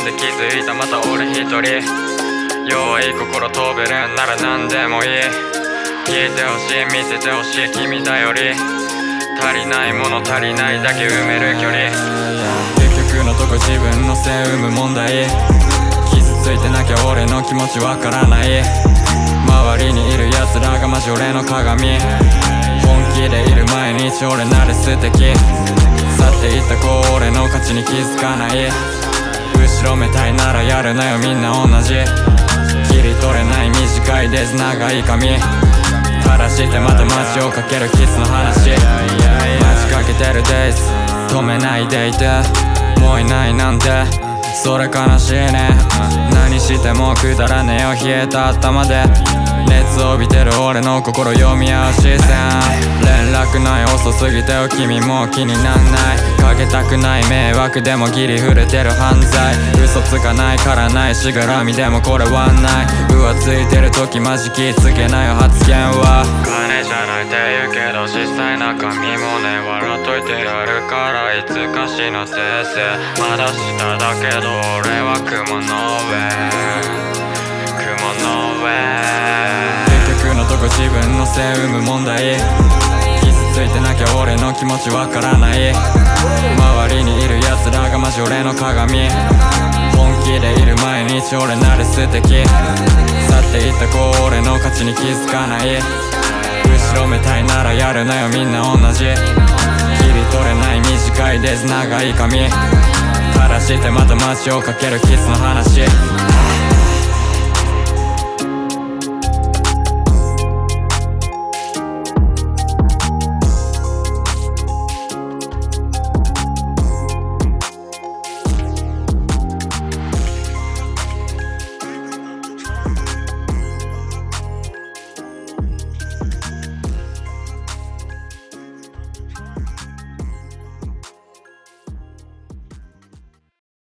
分で気づいたまた俺一人弱い心飛べるんなら何でもいい聞いてほしい見せてほしい君だより足りないもの足りないだけ埋める距離結局のとこ自分のせい生む問題傷ついてなきゃ俺の気持ちわからない周りにいる奴らがマジ俺の鏡本気でいる毎日俺なら素敵去っていった子俺の価値に気づかない後ろめたいならやるなよみんな同じ切り取れない短いデーズ長い髪垂らしてまた街をかけるキスの話待ちかけてるデイズ止めないでいてもういないなんてそれ悲しいね何してもくだらねえよ冷えた頭で熱を帯びてる俺の心読み合う視線連絡ない遅すぎてよ君もう気になんないかけたくない迷惑でもギリ触れてる犯罪嘘つかないからないしがらみでもこれはない浮ついてる時マジ気つけないよ発言は金じゃないって言うけど実際中身もね笑っといてやるからいつかしの訂正まだ下だけど俺は雲の上結局のとこ自分のせい生む問題傷ついてなきゃ俺の気持ちわからない周りにいる奴らがマジ俺の鏡本気でいる毎日俺なら素敵去っていった子俺の価値に気づかない後ろめたいならやるなよみんな同じ切り取れない短いデーズ長い髪垂らしてまた街をかけるキスの話